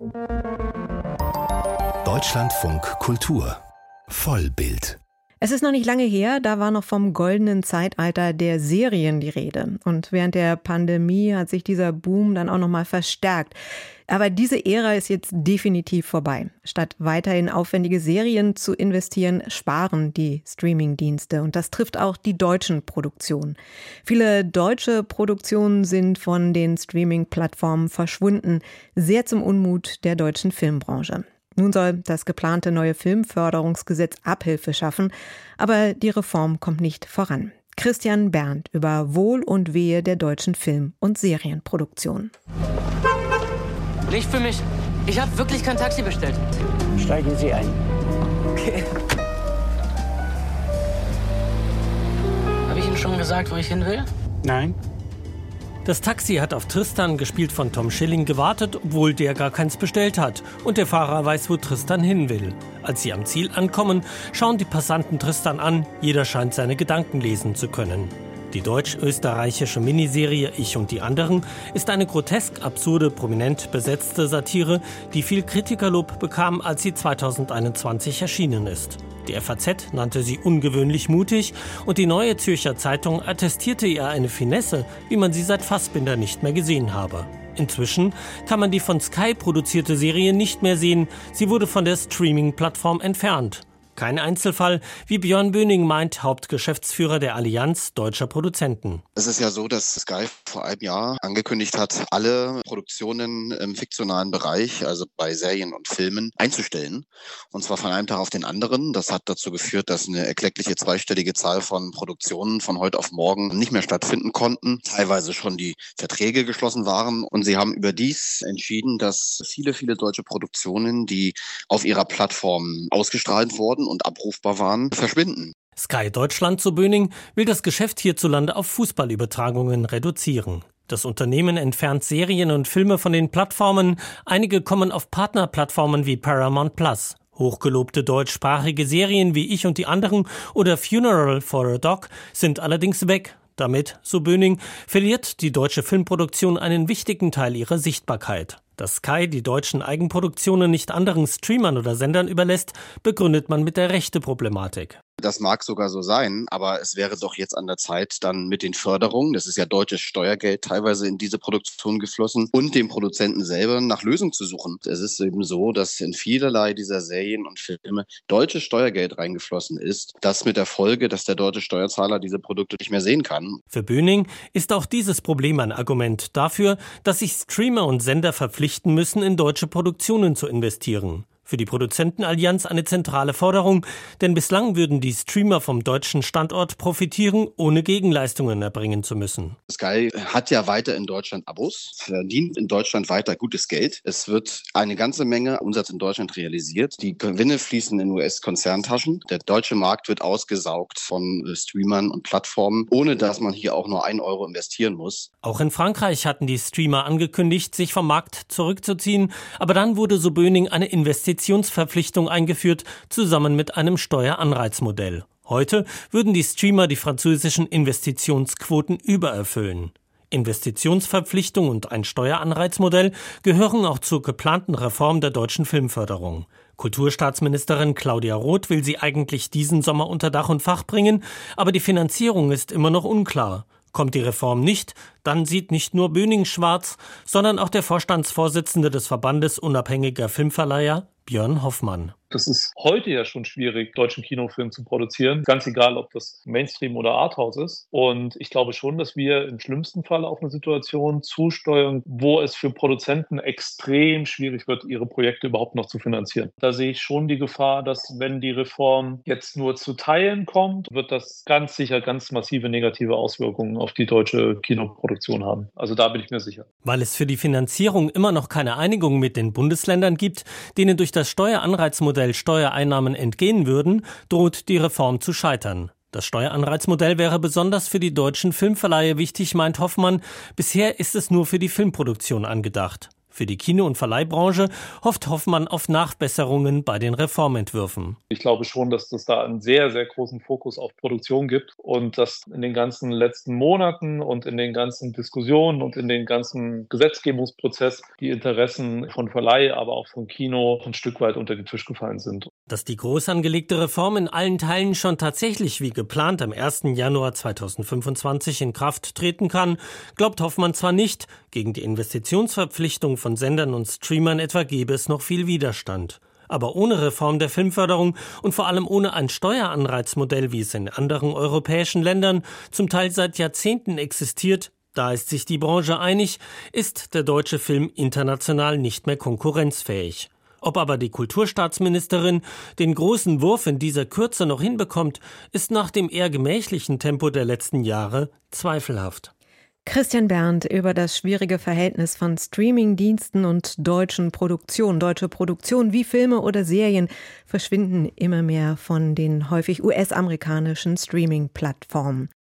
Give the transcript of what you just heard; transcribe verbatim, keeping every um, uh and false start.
Deutschlandfunk Kultur Vollbild. Es ist noch nicht lange her, da war noch vom goldenen Zeitalter der Serien die Rede. Und während der Pandemie hat sich dieser Boom dann auch noch mal verstärkt. Aber diese Ära ist jetzt definitiv vorbei. Statt weiterhin aufwendige Serien zu investieren, sparen die Streamingdienste. Und das trifft auch die deutschen Produktionen. Viele deutsche Produktionen sind von den Streaming-Plattformen verschwunden. Sehr zum Unmut der deutschen Filmbranche. Nun soll das geplante neue Filmförderungsgesetz Abhilfe schaffen, aber die Reform kommt nicht voran. Christian Berndt über Wohl und Wehe der deutschen Film- und Serienproduktion. Nicht für mich. Ich habe wirklich kein Taxi bestellt. Steigen Sie ein. Okay. Habe ich Ihnen schon gesagt, wo ich hin will? Nein. Das Taxi hat auf Tristan, gespielt von Tom Schilling, gewartet, obwohl der gar keins bestellt hat. Und der Fahrer weiß, wo Tristan hin will. Als sie am Ziel ankommen, schauen die Passanten Tristan an. Jeder scheint seine Gedanken lesen zu können. Die deutsch-österreichische Miniserie Ich und die anderen ist eine grotesk absurde, prominent besetzte Satire, die viel Kritikerlob bekam, als sie zweitausendeinundzwanzig erschienen ist. Die F A Z nannte sie ungewöhnlich mutig und die Neue Zürcher Zeitung attestierte ihr eine Finesse, wie man sie seit Fassbinder nicht mehr gesehen habe. Inzwischen kann man die von Sky produzierte Serie nicht mehr sehen, sie wurde von der Streaming-Plattform entfernt. Kein Einzelfall, wie Björn Böning meint, Hauptgeschäftsführer der Allianz deutscher Produzenten. Es ist ja so, dass Sky vor einem Jahr angekündigt hat, alle Produktionen im fiktionalen Bereich, also bei Serien und Filmen, einzustellen. Und zwar von einem Tag auf den anderen. Das hat dazu geführt, dass eine erkleckliche zweistellige Zahl von Produktionen von heute auf morgen nicht mehr stattfinden konnten. Teilweise schon die Verträge geschlossen waren. Und sie haben überdies entschieden, dass viele, viele deutsche Produktionen, die auf ihrer Plattform ausgestrahlt wurden und abrufbar waren, verschwinden. Sky Deutschland, so Böning, will das Geschäft hierzulande auf Fußballübertragungen reduzieren. Das Unternehmen entfernt Serien und Filme von den Plattformen. Einige kommen auf Partnerplattformen wie Paramount Plus. Hochgelobte deutschsprachige Serien wie Ich und die anderen oder Funeral for a Dog sind allerdings weg. Damit, so Böning, verliert die deutsche Filmproduktion einen wichtigen Teil ihrer Sichtbarkeit. Dass Sky die deutschen Eigenproduktionen nicht anderen Streamern oder Sendern überlässt, begründet man mit der Rechteproblematik. Das mag sogar so sein, aber es wäre doch jetzt an der Zeit, dann mit den Förderungen, das ist ja deutsches Steuergeld, teilweise in diese Produktion geflossen, und dem Produzenten selber nach Lösungen zu suchen. Es ist eben so, dass in vielerlei dieser Serien und Filme deutsches Steuergeld reingeflossen ist. Das mit der Folge, dass der deutsche Steuerzahler diese Produkte nicht mehr sehen kann. Für Böning ist auch dieses Problem ein Argument dafür, dass sich Streamer und Sender verpflichten müssen, in deutsche Produktionen zu investieren. Für die Produzentenallianz eine zentrale Forderung, denn bislang würden die Streamer vom deutschen Standort profitieren, ohne Gegenleistungen erbringen zu müssen. Sky hat ja weiter in Deutschland Abos, verdient in Deutschland weiter gutes Geld. Es wird eine ganze Menge Umsatz in Deutschland realisiert. Die Gewinne fließen in U S-Konzerntaschen. Der deutsche Markt wird ausgesaugt von Streamern und Plattformen, ohne dass man hier auch nur einen Euro investieren muss. Auch in Frankreich hatten die Streamer angekündigt, sich vom Markt zurückzuziehen, aber dann wurde, so Böning, eine Investition Investitionsverpflichtung eingeführt, zusammen mit einem Steueranreizmodell. Heute würden die Streamer die französischen Investitionsquoten übererfüllen. Investitionsverpflichtung und ein Steueranreizmodell gehören auch zur geplanten Reform der deutschen Filmförderung. Kulturstaatsministerin Claudia Roth will sie eigentlich diesen Sommer unter Dach und Fach bringen, aber die Finanzierung ist immer noch unklar. Kommt die Reform nicht, dann sieht nicht nur Böning schwarz, sondern auch der Vorstandsvorsitzende des Verbandes unabhängiger Filmverleiher, Björn Hoffmann. Das ist heute ja schon schwierig, deutschen Kinofilm zu produzieren. Ganz egal, ob das Mainstream oder Arthouse ist. Und ich glaube schon, dass wir im schlimmsten Fall auf eine Situation zusteuern, wo es für Produzenten extrem schwierig wird, ihre Projekte überhaupt noch zu finanzieren. Da sehe ich schon die Gefahr, dass, wenn die Reform jetzt nur zu Teilen kommt, wird das ganz sicher ganz massive negative Auswirkungen auf die deutsche Kinoproduktion haben. Also da bin ich mir sicher. Weil es für die Finanzierung immer noch keine Einigung mit den Bundesländern gibt, denen durch das Steueranreizmodell Steuereinnahmen entgehen würden, droht die Reform zu scheitern. Das Steueranreizmodell wäre besonders für die deutschen Filmverleihe wichtig, meint Hoffmann. Bisher ist es nur für die Filmproduktion angedacht. Für die Kino- und Verleihbranche hofft Hoffmann auf Nachbesserungen bei den Reformentwürfen. Ich glaube schon, dass es da einen sehr, sehr großen Fokus auf Produktion gibt und dass in den ganzen letzten Monaten und in den ganzen Diskussionen und in den ganzen Gesetzgebungsprozess die Interessen von Verleih, aber auch von Kino ein Stück weit unter den Tisch gefallen sind. Dass die groß angelegte Reform in allen Teilen schon tatsächlich wie geplant am ersten Januar zweitausendfünfundzwanzig in Kraft treten kann, glaubt Hoffmann zwar nicht. Gegen die Investitionsverpflichtung von Sendern und Streamern etwa gäbe es noch viel Widerstand. Aber ohne Reform der Filmförderung und vor allem ohne ein Steueranreizmodell, wie es in anderen europäischen Ländern zum Teil seit Jahrzehnten existiert, da ist sich die Branche einig, ist der deutsche Film international nicht mehr konkurrenzfähig. Ob aber die Kulturstaatsministerin den großen Wurf in dieser Kürze noch hinbekommt, ist nach dem eher gemächlichen Tempo der letzten Jahre zweifelhaft. Christian Berndt über das schwierige Verhältnis von Streamingdiensten und deutschen Produktionen. Deutsche Produktionen wie Filme oder Serien verschwinden immer mehr von den häufig U S-amerikanischen Streaming-Plattformen.